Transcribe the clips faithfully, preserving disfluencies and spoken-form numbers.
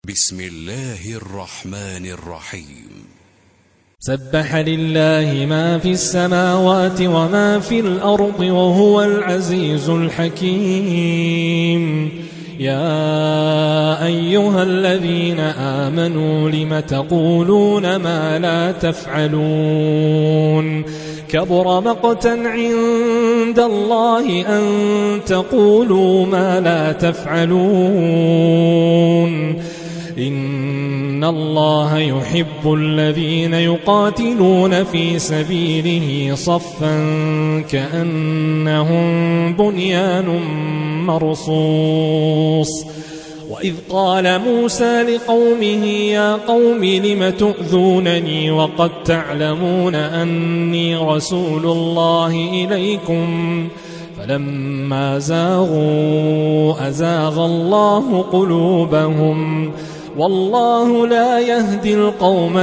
بسم الله الرحمن الرحيم. سبح لله ما في السماوات وما في الأرض وهو العزيز الحكيم. يا أيها الذين آمنوا لم تقولون ما لا تفعلون كبر مقتا عند الله أن تقولوا ما لا تفعلون إن الله يحب الذين يقاتلون في سبيله صفا كأنهم بنيان مرصوص. وإذ قال موسى لقومه يا قوم لم تؤذونني وقد تعلمون أني رسول الله إليكم فلما زاغوا أزاغ الله قلوبهم والله لا يهدي القوم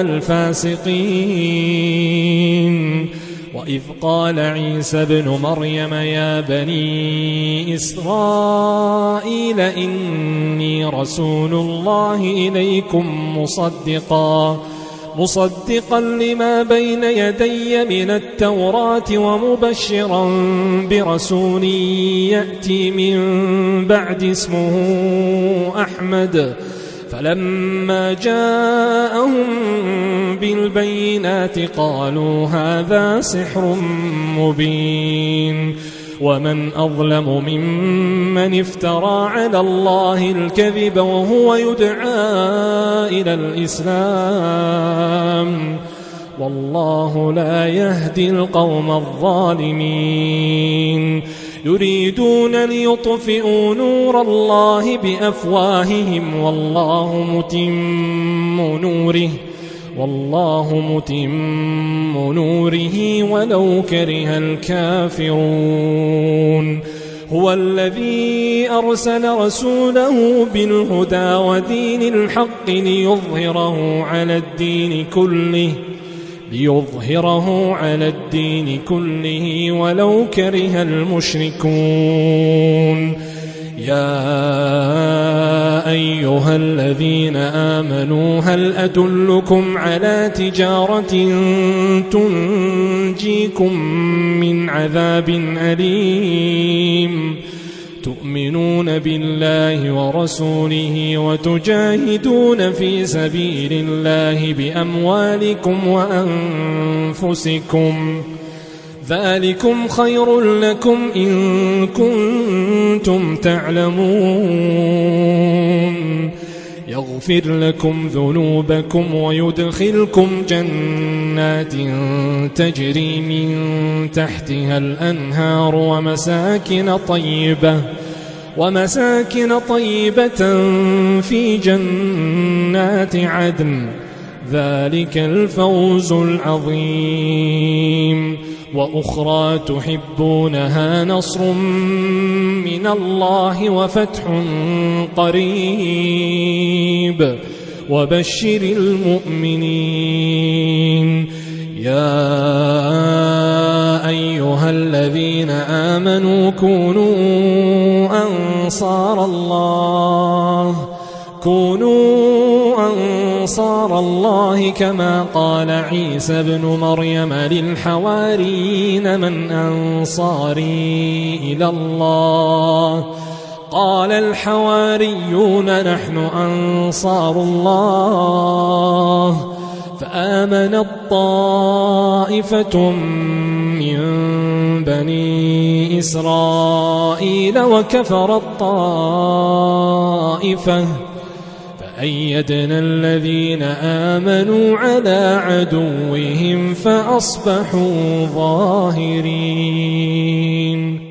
الفاسقين. وإذ قال عيسى ابن مريم يا بني إسرائيل إني رسول الله إليكم مصدقا مصدقا لما بين يدي من التوراة ومبشرا برسول يأتي من بعد اسمه أحمد. فلما جاءهم بالبينات قالوا هذا سحر مبين. ومن أظلم ممن افترى على الله الكذب وهو يدعى إلى الإسلام والله لا يهدي القوم الظالمين. يريدون ليطفئوا نور الله بأفواههم والله متم نوره والله متم نوره ولو كره الكافرون. هو الذي أرسل رسوله بالهدى ودين الحق ليظهره على الدين كله ليظهره على الدين كله ولو كره المشركون. يا أيها الذين آمنوا هل أدلكم على تجارة تنجيكم من عذاب أليم تؤمنون بالله ورسوله وتجاهدون في سبيل الله بأموالكم وأنفسكم ذلكم خير لكم إن كنتم تعلمون. يغفر لكم ذنوبكم ويدخلكم جنات تجري من تحتها الأنهار ومساكن طيبة ومساكن طيبة في جنات عدن ذلك الفوز العظيم. وأخرى تحبونها نصر من الله وفتح قريب وبشر المؤمنين. يا أيها الذين آمنوا كونوا أنصار الله كونوا أنصار الله كما قال عيسى ابن مريم للحواريين من أنصاري إلى الله قال الحواريون نحن أنصار الله. فآمنت طائفة من بني إسرائيل وكفرت طائفة فأيدنا الذين آمنوا على عدوهم فأصبحوا ظاهرين.